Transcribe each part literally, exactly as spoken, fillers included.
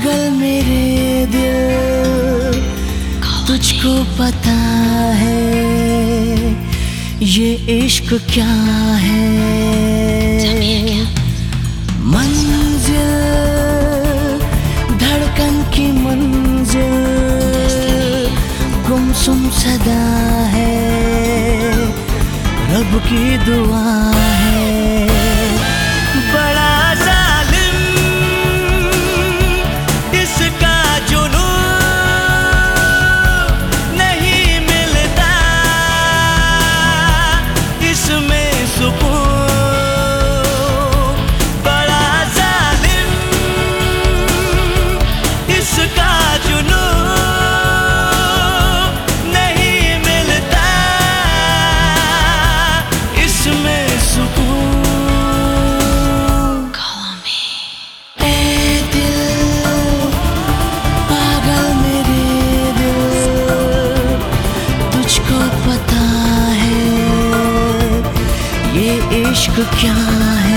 पागल मेरे दिल, तुझको पता है ये इश्क क्या है। मंजिल धड़कन की मंजिल, गुमसुम सदा है, रब की दुआ है। बड़ा जालिम इसका जुनून, नहीं मिलता इसमें सुकून। बड़ा जालिम इसका जुनून, नहीं मिलता इसमें सुकून। इश्क क्या है।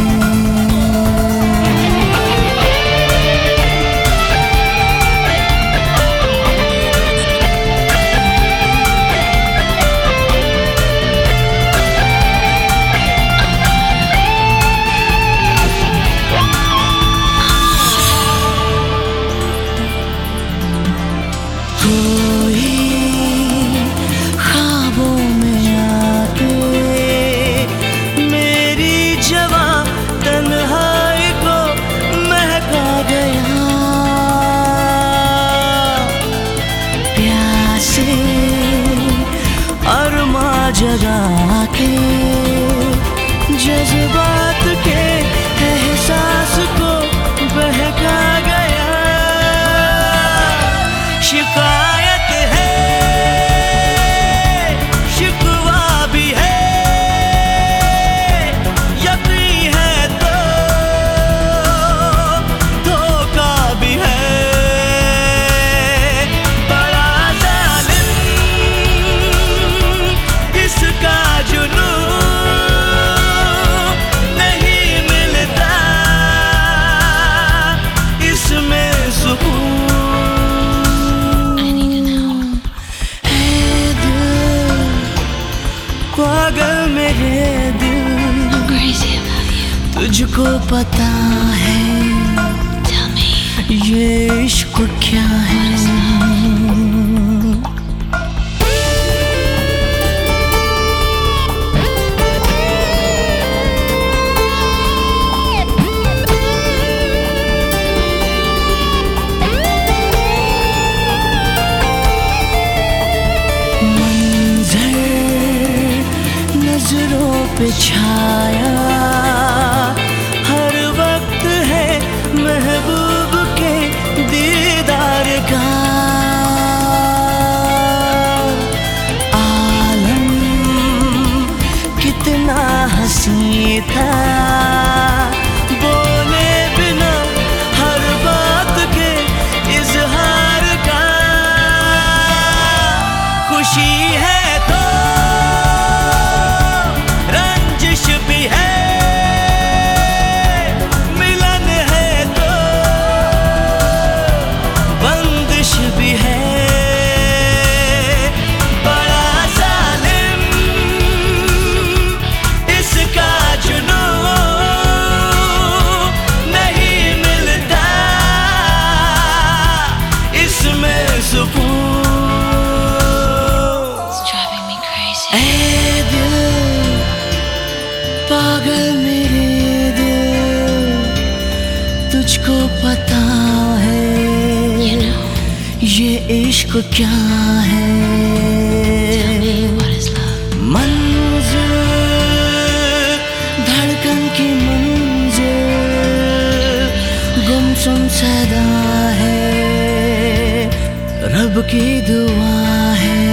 जगा के जज्बात के एहसास को बहका गया। शिकायत है, शिकवा भी है, यकीन है तो धोखा भी है। इसका जुनून नहीं मिलता इसमें सुकून। है दिल पागल मेरे दिल, तुझको पता है ये इश्क क्या है। नजरों पे छाया हर वक्त है महबूब के दीदार का। आलम कितना हंसी था, बोले बिना हर बात के इजहार का। खुशी है तो भी है, मिलन है तो बंदिश भी है। बड़ा जालिम इसका जुनून, नहीं मिलता इसमें सुकून। ऐ दिल पागल मेरे दिल, तुझको पता है you know, ये इश्क क्या है। मंजिल धड़कन की मंजिल, गुमसुम सदा है, रब की दुआ है।